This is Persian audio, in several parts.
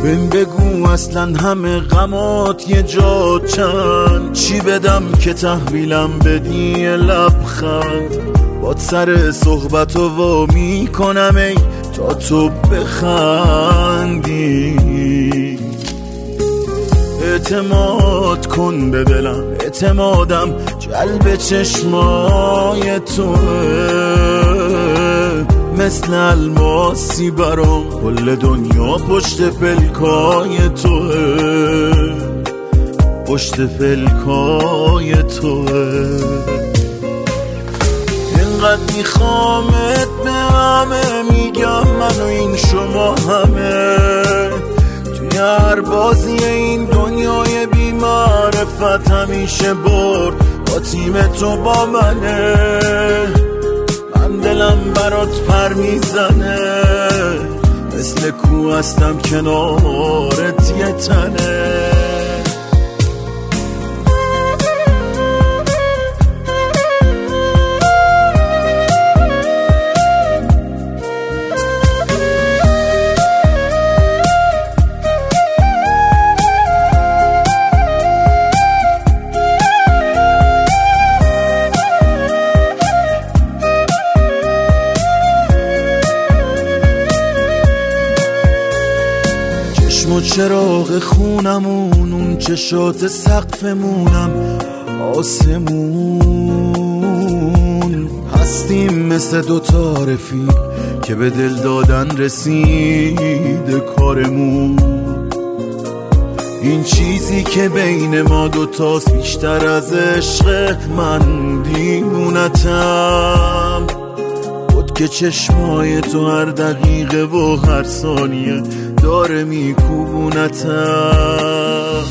بهم بگو اصلا همه غمات یه جا چند، چی بدم که تحویلم بدی لبخند. باد سر صحبتو وا میکنم ای تا تو بخندی. اعتماد کن به دلم، اعتمادم جلب چشمای توه، مثل الماسی برام کل دنیا پشت پلکای توه، پشت پلکای توه. اینقدر میخوامت به همه میگم من و این شما همه، توی هر بازی این دنیای بی معرفت همیشه برد با تیم تو با منه. من دلم برات پر میزنه، مثل کو هستم کنارت یه تنه. چشم و چراغ خونمون، اون چشات سقفمونم آسمون. هستیم مثل دوتا رفیق که به دل دادن رسیده کارمون. این چیزی که بین ما دوتاست بیشتر از عشق، من دیوونتم. بود که چشمای تو هر دقیقه و هر ثانیه داره میکوبونتم.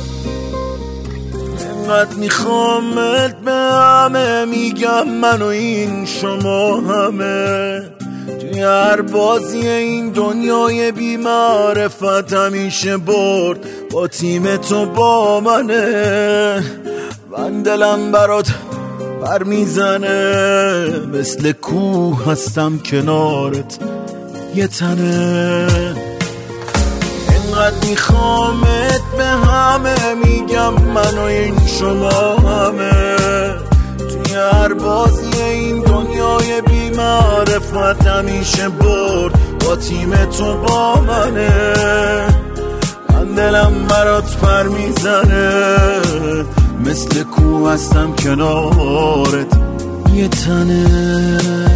اینقدر میخوامت به همه میگم من و این شما همه، توی هر بازی این دنیای بی معرفت همیشه برد با تیم تو با منه. من دلم برات پر میزنه، مثل کوه هستم کنارت یه تنه. اینقدر میخوامت به همه میگم من و این شما همه، توی هر بازی این دنیای بی معرفت همیشه برد با تیم تو با منه. من دلم برات پر میزنه، مثل کو هستم کنارت یه تنه.